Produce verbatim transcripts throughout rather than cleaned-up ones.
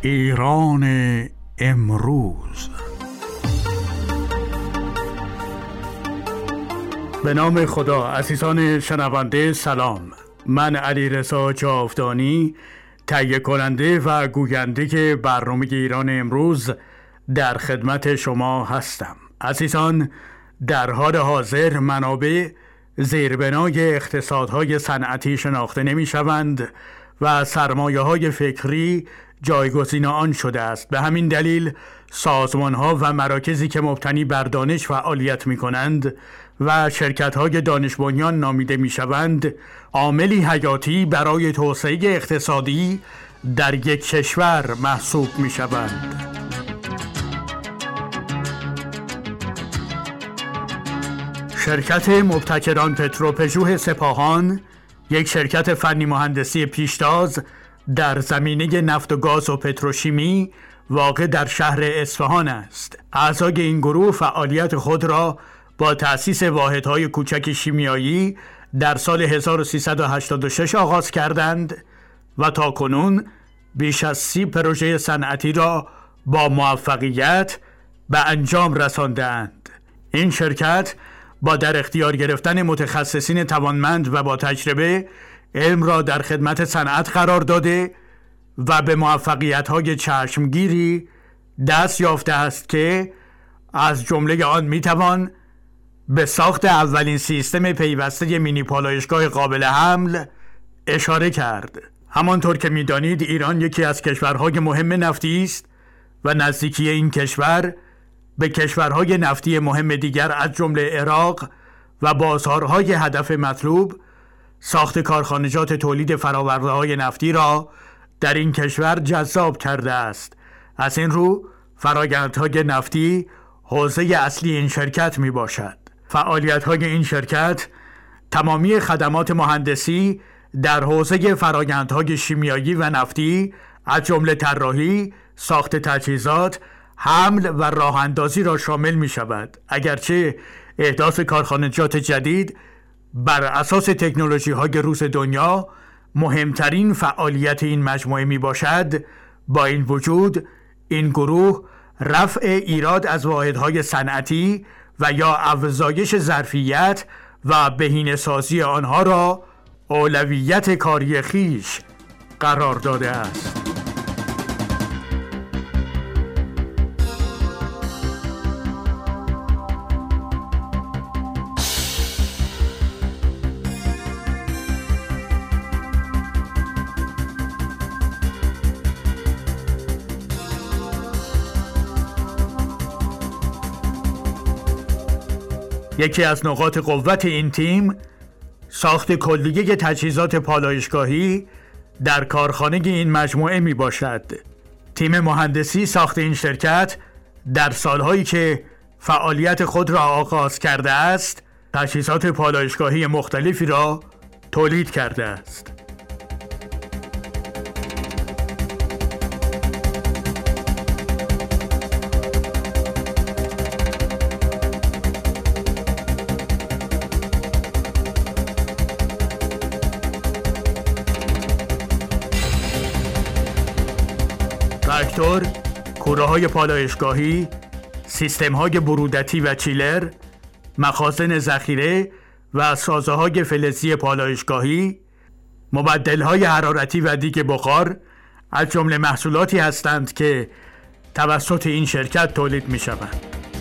ایران امروز. به نام خدا. عزیزان شنونده سلام. من علیرضا جاودانی، تهیه کننده و گوینده برنامه ایران امروز در خدمت شما هستم. عزیزان، در حال حاضر منابع زیربنای اقتصادهای صنعتی شناخته نمی شوند و سرمایه های فکری جایگزین آن شده است. به همین دلیل سازمان ها و مراکزی که مبتنی بر دانش فعالیت می کنند و شرکت های دانش بنیان نامیده می شوند، عاملی حیاتی برای توسعه اقتصادی در یک کشور محسوب می شوند. شرکت مبتکران پتروپژوه سپاهان، یک شرکت فنی مهندسی پیشتاز در زمینه نفت و گاز و پتروشیمی واقع در شهر اصفهان است. اعضای این گروه فعالیت خود را با تأسیس واحدهای کوچک شیمیایی در سال هزار و سیصد و هشتاد و شش آغاز کردند و تاکنون بیش از سی پروژه صنعتی را با موفقیت به انجام رساندند. این شرکت با در اختیار گرفتن متخصصین توانمند و با تجربه علم را در خدمت صنعت قرار داده و به موفقیت‌های چشمگیری دست یافته است که از جمله آن می‌توان به ساخت اولین سیستم پیوسته مینی پالایشگاه قابل حمل اشاره کرد. همانطور که می‌دانید ایران یکی از کشورهای مهم نفتی است و نزدیکی این کشور به کشورهای نفتی مهم دیگر از جمله عراق و بازارهای هدف مطلوب ساخت کارخانجات تولید فرآورده‌های نفتی را در این کشور جذاب کرده است. از این رو فرآیندهای نفتی حوزه اصلی این شرکت می باشد. فعالیت‌های این شرکت تمامی خدمات مهندسی در حوزه فرآیندهای شیمیایی و نفتی از جمله طراحی، ساخت تجهیزات، حمل و راه اندازی را شامل می شود. اگرچه احداث کارخانجات جدید بر اساس تکنولوژی های روز دنیا مهمترین فعالیت این مجموعه می باشد، با این وجود این گروه رفع ایراد از واحدهای صنعتی و یا افزایش ظرفیت و بهینه‌سازی آنها را اولویت کاری خویش قرار داده است. یکی از نقاط قوت این تیم ساخت کلیه تجهیزات پالایشگاهی در کارخانه این مجموعه می باشد. تیم مهندسی ساخت این شرکت در سالهایی که فعالیت خود را آغاز کرده است، تجهیزات پالایشگاهی مختلفی را تولید کرده است. راکتور، کوره‌های پالایشگاهی، سیستم‌های برودتی و چیلر، مخازن ذخیره و سازه‌های فلزی پالایشگاهی، مبدل‌های حرارتی و دیگ بخار از جمله محصولاتی هستند که توسط این شرکت تولید می‌شوند.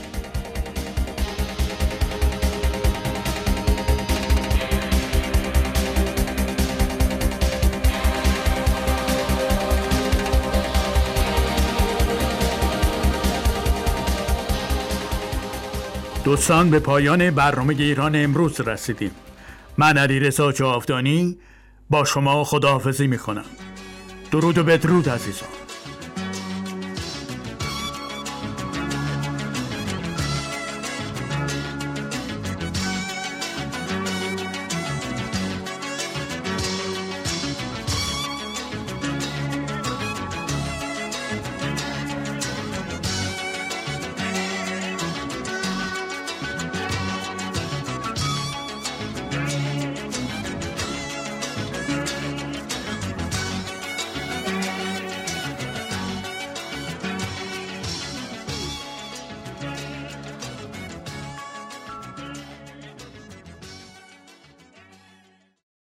دوستان، به پایان برنامه ایران امروز رسیدیم. من علیرضا جاودانی با شما خداحافظی میکنم. درود و بدرود عزیزان.